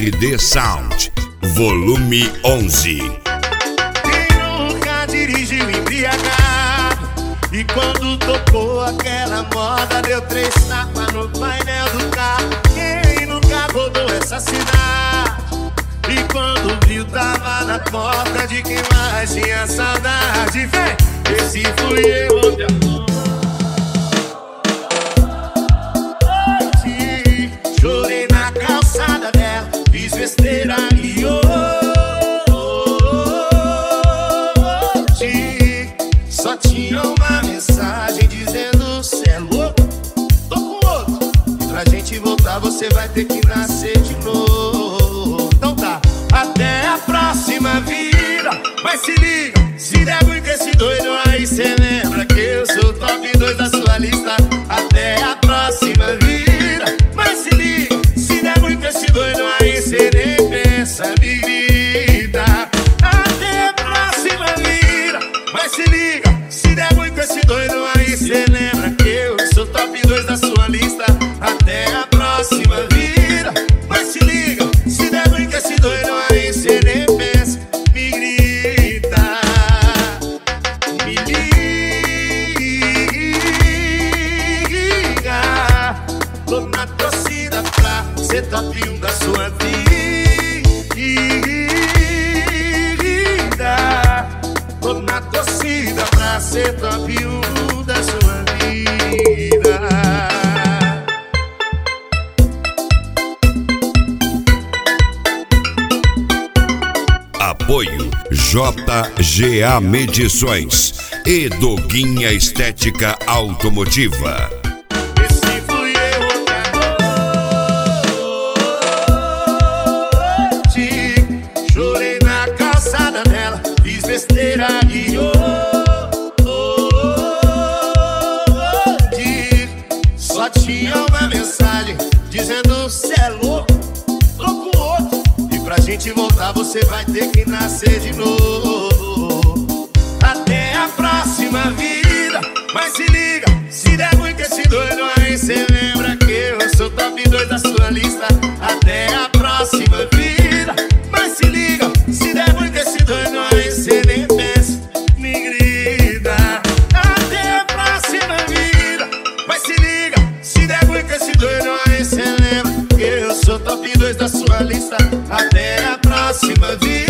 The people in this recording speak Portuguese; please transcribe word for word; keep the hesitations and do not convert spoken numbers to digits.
R D Sound, volume onze. Quem nunca dirigiu embriagado e quando tocou aquela moda deu três tapas no painel do carro? Quem nunca rodou essa cidade e quando viu tava na porta de quem mais tinha saudade? Vem, esse fui eu onde amor. Chorei na calçada dela, fiz besteira e hoje só tinha uma mensagem dizendo: cê é louco, tô com outro, e pra gente voltar você vai ter que nascer de novo. Então tá, até a próxima vida. Mas se liga, se der ruim com esse doido aí, cê lembra que eu sou o top dois da sua lista. Até a próxima vida. Mas se liga, se der ruim com esse doido aí, cê nem pensa, me grita. Até a próxima vida. Mas se liga, se der ruim com esse doido aí, cê lembra que eu sou top dois da sua lista. Até a próxima vida. Mas se liga, se der ruim com esse doido aí, cê nem pensa, me grita. Me liga, tô na torcida pra ser top um da sua vida. Tô na torcida pra ser top um da sua vida. Apoio J G A Medições e Doguinha Estética Automotiva. Esse fui eu hoje. Chorei na calçada dela, fiz besteira e hoje só tinha uma mensagem dizendo: cê é louco, tô com outro, e pra gente voltar você vai ter que nascer de novo. Até a próxima vida. Mas se liga, se der ruim com esse doido aí, cê lembra que eu sou top dois da sua lista. Até a próxima vida. Mas se liga, se der ruim com esse doido aí, cê nem pensa, me grita. Até a próxima vida. Mas se liga, se der ruim com esse doido aí, cê lembra que eu sou top dois da sua lista. Até a próxima vida.